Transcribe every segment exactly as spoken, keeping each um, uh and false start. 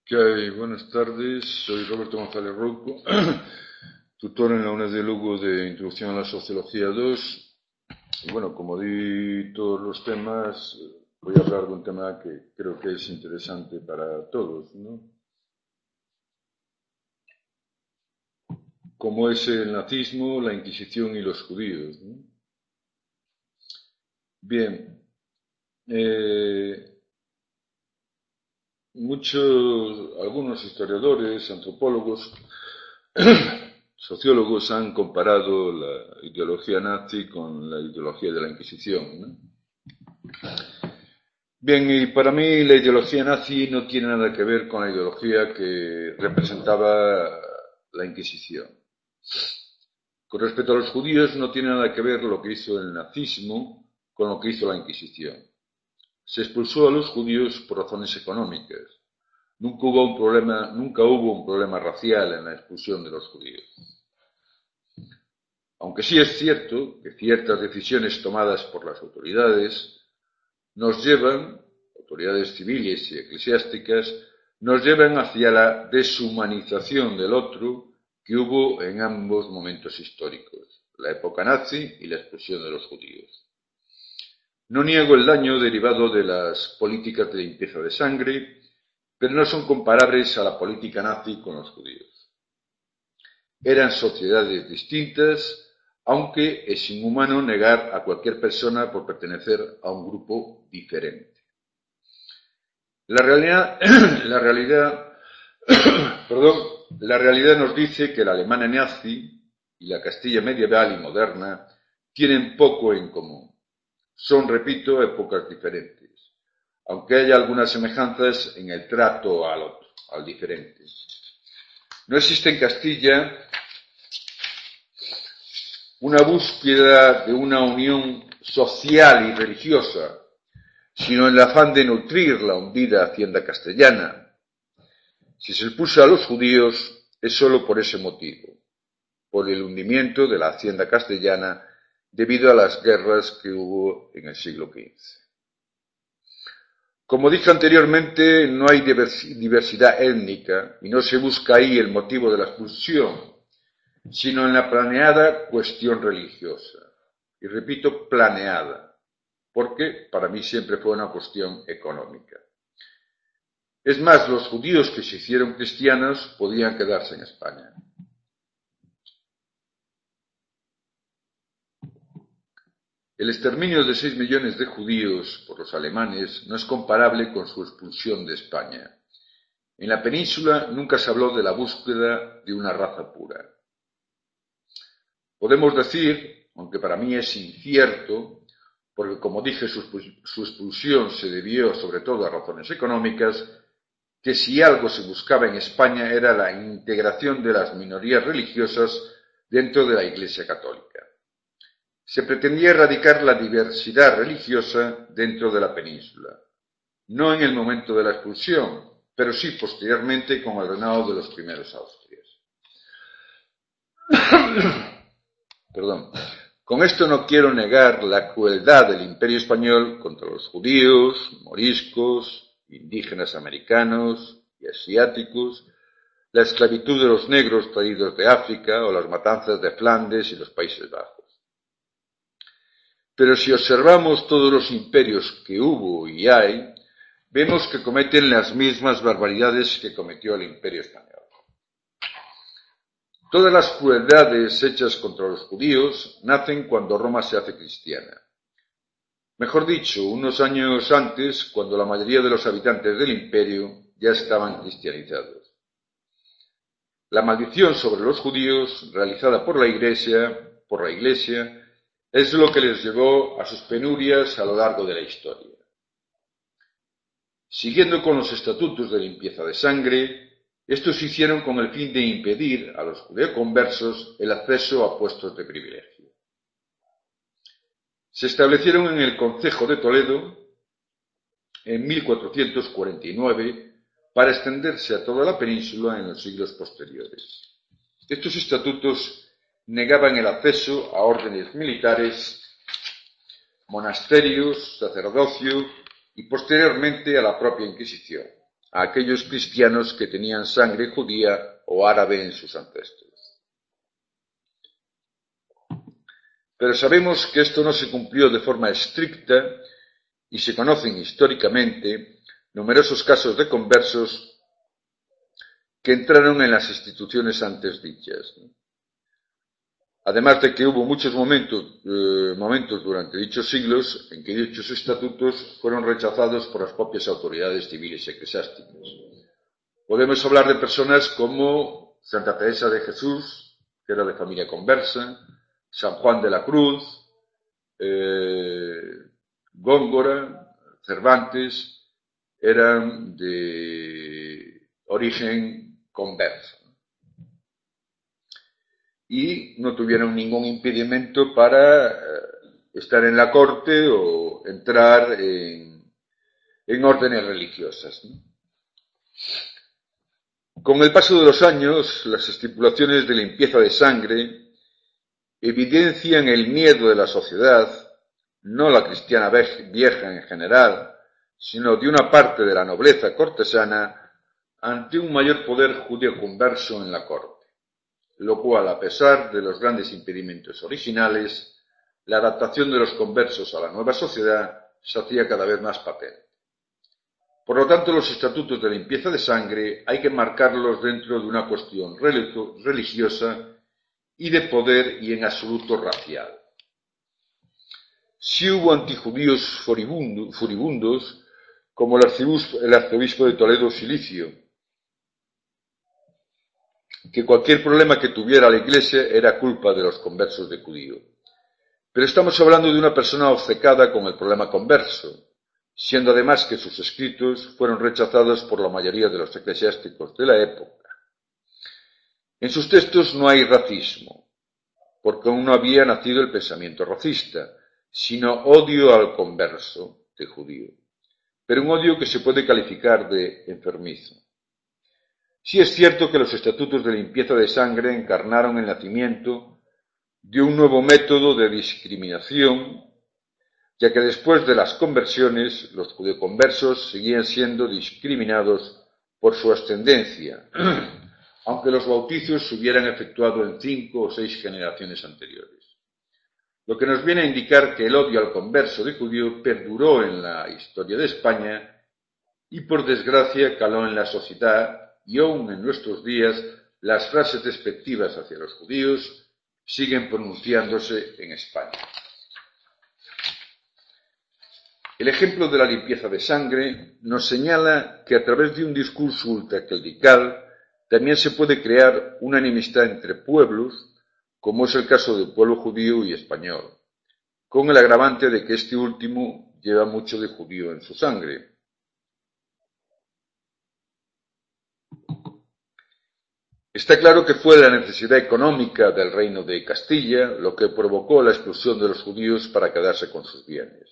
¿Qué hay? Buenas tardes, soy Roberto González Rouco, tutor en la UNED de Lugo de Introducción a la Sociología dos. Y bueno, como di todos los temas, voy a hablar de un tema que creo que es interesante para todos, ¿no? Como es el nazismo, la Inquisición y los judíos, ¿no? Bien, eh, muchos, algunos historiadores, antropólogos, sociólogos han comparado la ideología nazi con la ideología de la Inquisición, ¿no? Bien, y para mí la ideología nazi no tiene nada que ver con la ideología que representaba la Inquisición. Con respecto a los judíos, no tiene nada que ver lo que hizo el nazismo con lo que hizo la Inquisición. Se expulsó a los judíos por razones económicas. Nunca hubo un problema, nunca hubo un problema racial en la expulsión de los judíos. Aunque sí es cierto que ciertas decisiones tomadas por las autoridades nos llevan, autoridades civiles y eclesiásticas, nos llevan hacia la deshumanización del otro que hubo en ambos momentos históricos, la época nazi y la expulsión de los judíos. No niego el daño derivado de las políticas de limpieza de sangre, pero no son comparables a la política nazi con los judíos. Eran sociedades distintas, aunque es inhumano negar a cualquier persona por pertenecer a un grupo diferente. La realidad, la realidad, perdón, la realidad nos dice que la Alemania nazi y la Castilla medieval y moderna tienen poco en común. Son, repito, épocas diferentes, aunque haya algunas semejanzas en el trato al otro, al diferente. No existe en Castilla una búsqueda de una unión social y religiosa, sino en el afán de nutrir la hundida hacienda castellana. Si se expulsa a los judíos es sólo por ese motivo, por el hundimiento de la hacienda castellana debido a las guerras que hubo en el siglo quince. Como dije anteriormente, no hay diversidad étnica y no se busca ahí el motivo de la expulsión, sino en la planeada cuestión religiosa. Y repito, planeada, porque para mí siempre fue una cuestión económica. Es más, los judíos que se hicieron cristianos podían quedarse en España. El exterminio de seis millones de judíos por los alemanes no es comparable con su expulsión de España. En la península nunca se habló de la búsqueda de una raza pura. Podemos decir, aunque para mí es incierto, porque como dije su expulsión se debió sobre todo a razones económicas, que si algo se buscaba en España era la integración de las minorías religiosas dentro de la Iglesia Católica. Se pretendía erradicar la diversidad religiosa dentro de la península, no en el momento de la expulsión, pero sí posteriormente con el reinado de los primeros Austrias. Perdón. Con esto no quiero negar la crueldad del Imperio Español contra los judíos, moriscos, indígenas americanos y asiáticos, la esclavitud de los negros traídos de África o las matanzas de Flandes y los Países Bajos. Pero si observamos todos los imperios que hubo y hay, vemos que cometen las mismas barbaridades que cometió el Imperio Español. Todas las crueldades hechas contra los judíos nacen cuando Roma se hace cristiana. Mejor dicho, unos años antes, cuando la mayoría de los habitantes del imperio ya estaban cristianizados. La maldición sobre los judíos, realizada por la Iglesia, por la Iglesia, es lo que les llevó a sus penurias a lo largo de la historia. Siguiendo con los estatutos de limpieza de sangre, estos se hicieron con el fin de impedir a los judeoconversos el acceso a puestos de privilegio. Se establecieron en el Concejo de Toledo en mil cuatrocientos cuarenta y nueve para extenderse a toda la península en los siglos posteriores. Estos estatutos negaban el acceso a órdenes militares, monasterios, sacerdocio y posteriormente a la propia Inquisición. a aquellos cristianos que tenían sangre judía o árabe en sus ancestros. Pero sabemos que esto no se cumplió de forma estricta y se conocen históricamente numerosos casos de conversos que entraron en las instituciones antes dichas. Además de que hubo muchos momentos, eh, momentos durante dichos siglos en que dichos estatutos fueron rechazados por las propias autoridades civiles y eclesiásticas. Podemos hablar de personas como Santa Teresa de Jesús, que era de familia conversa, San Juan de la Cruz, eh, Góngora, Cervantes, eran de origen converso y no tuvieron ningún impedimento para estar en la corte o entrar en, en órdenes religiosas, ¿no? Con el paso de los años, las estipulaciones de limpieza de sangre evidencian el miedo de la sociedad, no la cristiana vieja en general, sino de una parte de la nobleza cortesana, ante un mayor poder judío converso en la corte, lo cual, a pesar de los grandes impedimentos originales, la adaptación de los conversos a la nueva sociedad se hacía cada vez más patente. Por lo tanto, los estatutos de limpieza de sangre hay que marcarlos dentro de una cuestión religiosa y de poder y en absoluto racial. Si hubo antijudíos furibundos, como el arzobispo, el arzobispo de Toledo Silicio, que cualquier problema que tuviera la Iglesia era culpa de los conversos de judío. Pero estamos hablando de una persona obcecada con el problema converso, siendo además que sus escritos fueron rechazados por la mayoría de los eclesiásticos de la época. En sus textos no hay racismo, porque aún no había nacido el pensamiento racista, sino odio al converso de judío, pero un odio que se puede calificar de enfermizo. Sí es cierto que los estatutos de limpieza de sangre encarnaron el nacimiento de un nuevo método de discriminación, ya que después de las conversiones, los judeoconversos seguían siendo discriminados por su ascendencia, aunque los bautizos se hubieran efectuado en cinco o seis generaciones anteriores. Lo que nos viene a indicar que el odio al converso de judío perduró en la historia de España y, por desgracia, caló en la sociedad, y aún en nuestros días las frases despectivas hacia los judíos siguen pronunciándose en España. El ejemplo de la limpieza de sangre nos señala que a través de un discurso ultraclerical también se puede crear una enemistad entre pueblos, como es el caso del pueblo judío y español, con el agravante de que este último lleva mucho de judío en su sangre. Está claro que fue la necesidad económica del reino de Castilla lo que provocó la expulsión de los judíos para quedarse con sus bienes.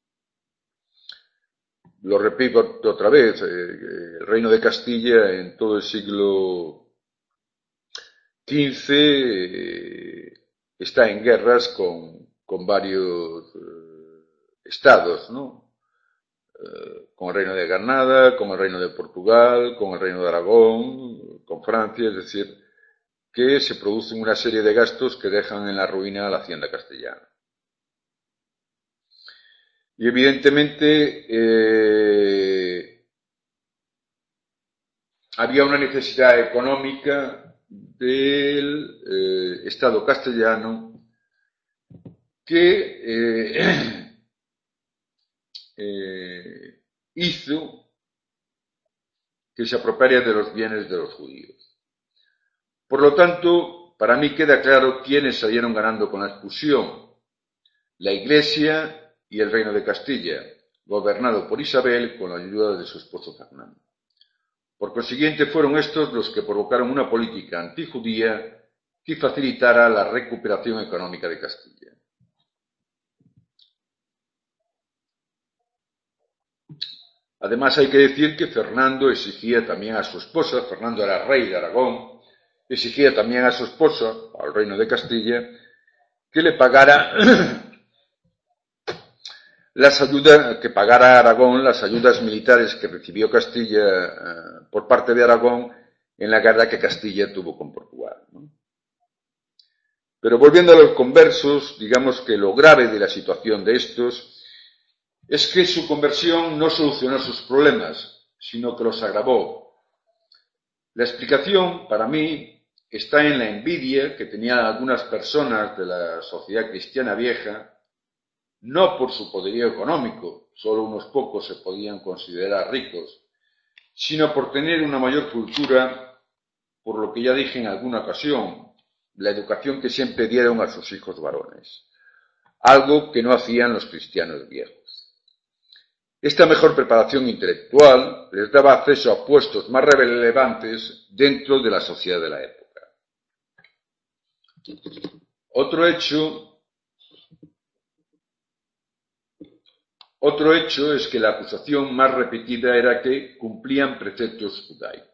Lo repito otra vez, eh, el reino de Castilla en todo el siglo quince eh, está en guerras con, con varios eh, estados, ¿no? Eh, con el reino de Granada, con el reino de Portugal, con el reino de Aragón, con Francia, es decir, que se producen una serie de gastos que dejan en la ruina a la hacienda castellana. Y evidentemente eh, había una necesidad económica del eh, Estado castellano que eh, eh, hizo que se apropiara de los bienes de los judíos. Por lo tanto, para mí queda claro quiénes salieron ganando con la expulsión: la Iglesia y el reino de Castilla, gobernado por Isabel con la ayuda de su esposo Fernando. Por consiguiente, fueron estos los que provocaron una política antijudía que facilitara la recuperación económica de Castilla. Además, hay que decir que Fernando exigía también a su esposa, Fernando era rey de Aragón, exigía también a su esposa, al reino de Castilla, que le pagara las ayudas que pagara Aragón, las ayudas militares que recibió Castilla eh, por parte de Aragón en la guerra que Castilla tuvo con Portugal, ¿no? Pero volviendo a los conversos, digamos que lo grave de la situación de estos es que su conversión no solucionó sus problemas, sino que los agravó. La explicación, para mí, está en la envidia que tenían algunas personas de la sociedad cristiana vieja, no por su poderío económico, solo unos pocos se podían considerar ricos, sino por tener una mayor cultura, por lo que ya dije en alguna ocasión, la educación que siempre dieron a sus hijos varones, algo que no hacían los cristianos viejos. Esta mejor preparación intelectual les daba acceso a puestos más relevantes dentro de la sociedad de la época. Otro hecho, otro hecho es que la acusación más repetida era que cumplían preceptos judaicos.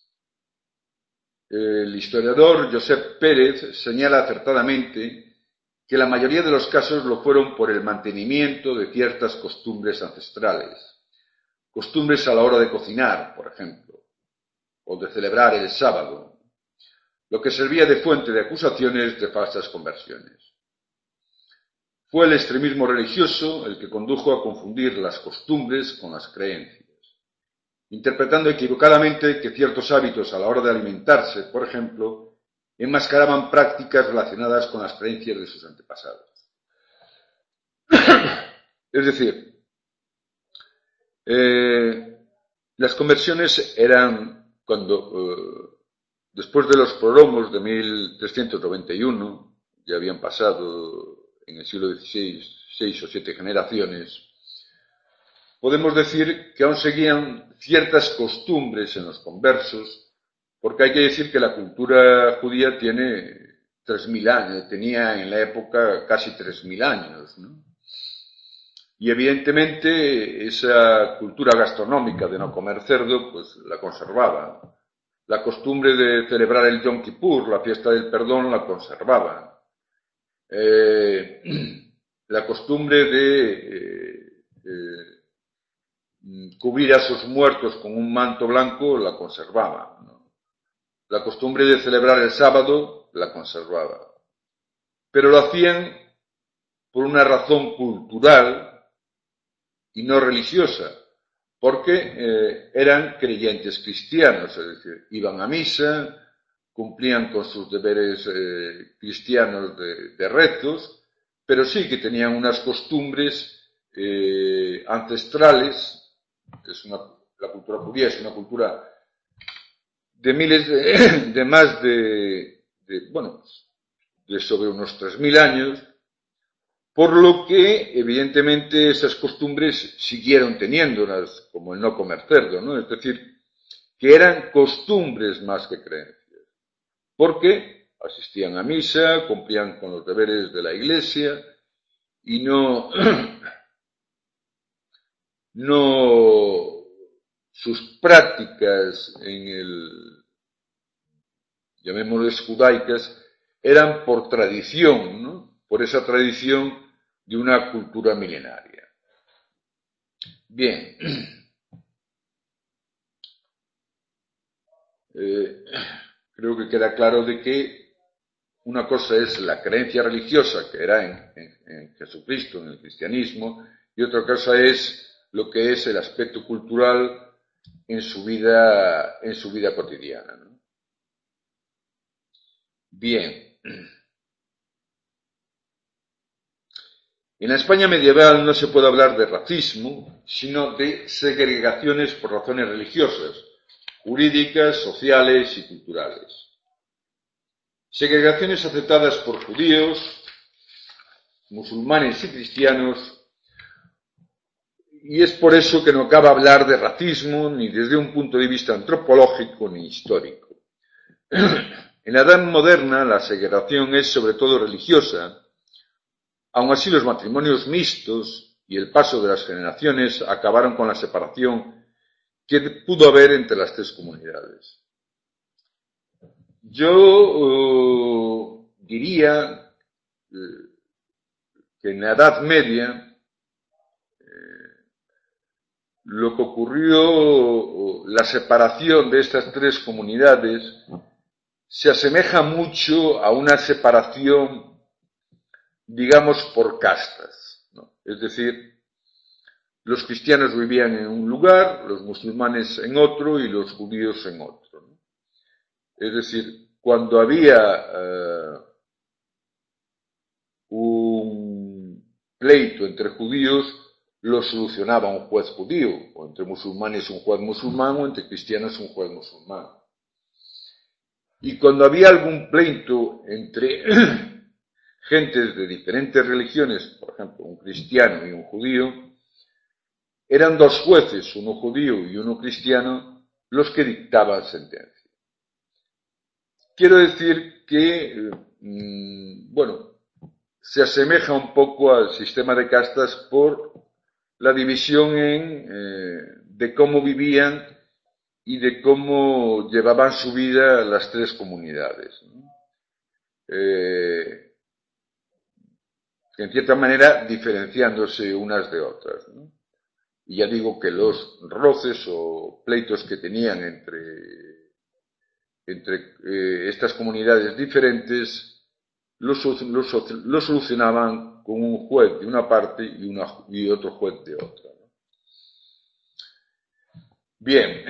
El historiador Josep Pérez señala acertadamente que la mayoría de los casos lo fueron por el mantenimiento de ciertas costumbres ancestrales, costumbres a la hora de cocinar, por ejemplo, o de celebrar el sábado, lo que servía de fuente de acusaciones de falsas conversiones. Fue el extremismo religioso el que condujo a confundir las costumbres con las creencias, interpretando equivocadamente que ciertos hábitos a la hora de alimentarse, por ejemplo, enmascaraban prácticas relacionadas con las creencias de sus antepasados. Es decir, eh, las conversiones eran cuando, eh, después de los prolomos de mil trescientos noventa y uno, ya habían pasado en el siglo dieciséis seis o siete generaciones, podemos decir que aún seguían ciertas costumbres en los conversos, porque hay que decir que la cultura judía tiene tres mil años, tenía en la época casi tres mil años, ¿no? Y evidentemente esa cultura gastronómica de no comer cerdo, pues la conservaban. La costumbre de celebrar el Yom Kippur, la fiesta del perdón, la conservaban. Eh, la costumbre de eh, eh, cubrir a sus muertos con un manto blanco la conservaban, ¿no? La costumbre de celebrar el sábado la conservaban. Pero lo hacían por una razón cultural y no religiosa, porque eh, eran creyentes cristianos, es decir, iban a misa, cumplían con sus deberes eh, cristianos de, de rezos, pero sí que tenían unas costumbres eh, ancestrales. Es una, la cultura judía es una cultura de miles de, de más de, de, bueno, de sobre unos tres mil años, por lo que, evidentemente, esas costumbres siguieron teniéndolas, como el no comer cerdo, ¿no? Es decir, que eran costumbres más que creencias, porque asistían a misa, cumplían con los deberes de la Iglesia y no, no sus prácticas en el, llamémosles judaicas, eran por tradición, ¿no? Por esa tradición de una cultura milenaria. Bien, eh, creo que queda claro de que una cosa es la creencia religiosa, que era en, en, en Jesucristo, en el cristianismo, y otra cosa es lo que es el aspecto cultural en su vida, en su vida cotidiana, ¿no? Bien. En la España medieval no se puede hablar de racismo, sino de segregaciones por razones religiosas, jurídicas, sociales y culturales. Segregaciones aceptadas por judíos, musulmanes y cristianos, y es por eso que no cabe hablar de racismo ni desde un punto de vista antropológico ni histórico. En la Edad Moderna la segregación es sobre todo religiosa. Aun así, los matrimonios mixtos y el paso de las generaciones acabaron con la separación que pudo haber entre las tres comunidades. Yo uh, diría uh, que en la Edad Media lo que ocurrió, la separación de estas tres comunidades, se asemeja mucho a una separación, digamos, por castas, ¿no? Es decir, los cristianos vivían en un lugar, los musulmanes en otro y los judíos en otro, ¿no? Es decir, cuando había eh, un pleito entre judíos, lo solucionaba un juez judío, o entre musulmanes un juez musulmán, o entre cristianos un juez musulmán. Y cuando había algún pleito entre gentes de diferentes religiones, por ejemplo, un cristiano y un judío, eran dos jueces, uno judío y uno cristiano, los que dictaban sentencia. Quiero decir que, mmm, bueno, se asemeja un poco al sistema de castas por la división en, eh, de cómo vivían y de cómo llevaban su vida las tres comunidades, ¿no? Eh, en cierta manera diferenciándose unas de otras, ¿no? Y ya digo que los roces o pleitos que tenían entre, entre eh, estas comunidades diferentes los, los, los solucionaban con un juez de una parte y, una, y otro juez de otra, ¿no? Bien,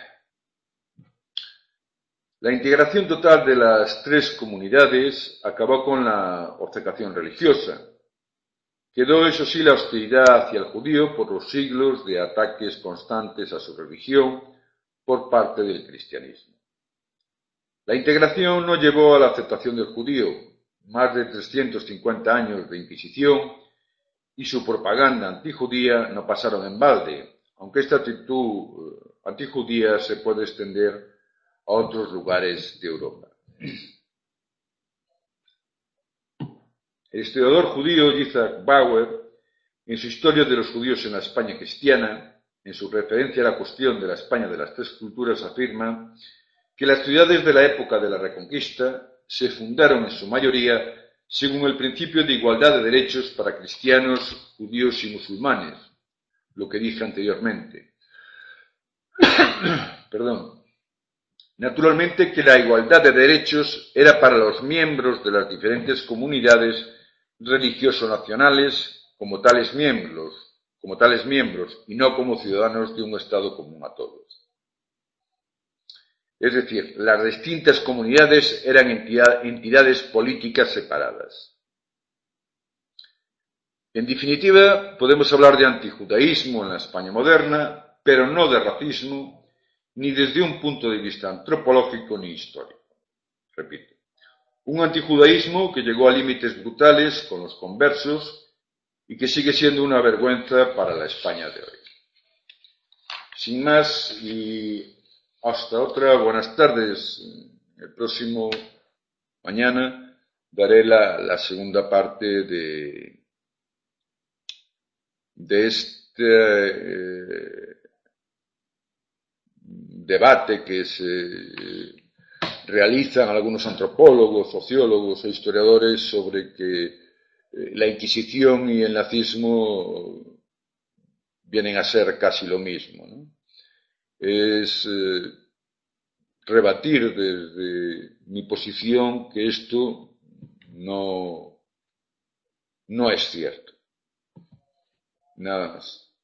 la integración total de las tres comunidades acabó con la obcecación religiosa. Quedó, eso sí, la hostilidad hacia el judío por los siglos de ataques constantes a su religión por parte del cristianismo. La integración no llevó a la aceptación del judío, más de trescientos cincuenta años de Inquisición y su propaganda antijudía no pasaron en balde, aunque esta actitud antijudía se puede extender a otros lugares de Europa. El historiador judío Yitzhak Bauer, en su Historia de los judíos en la España cristiana, en su referencia a la cuestión de la España de las tres culturas, afirma que las ciudades de la época de la Reconquista se fundaron en su mayoría según el principio de igualdad de derechos para cristianos, judíos y musulmanes, lo que dije anteriormente. Perdón. Naturalmente que la igualdad de derechos era para los miembros de las diferentes comunidades religioso-nacionales como tales miembros, como tales miembros y no como ciudadanos de un Estado común a todos. Es decir, las distintas comunidades eran entidad, entidades políticas separadas. En definitiva, podemos hablar de antijudaísmo en la España moderna, pero no de racismo, ni desde un punto de vista antropológico ni histórico. Repito, un antijudaísmo que llegó a límites brutales con los conversos y que sigue siendo una vergüenza para la España de hoy. Sin más, y hasta otra, buenas tardes. El próximo mañana daré la, la segunda parte de, de este eh, debate que se realizan algunos antropólogos, sociólogos e historiadores sobre que eh, la Inquisición y el nazismo vienen a ser casi lo mismo, ¿no? Es eh, rebatir desde mi posición que esto no, no es cierto. Nada más.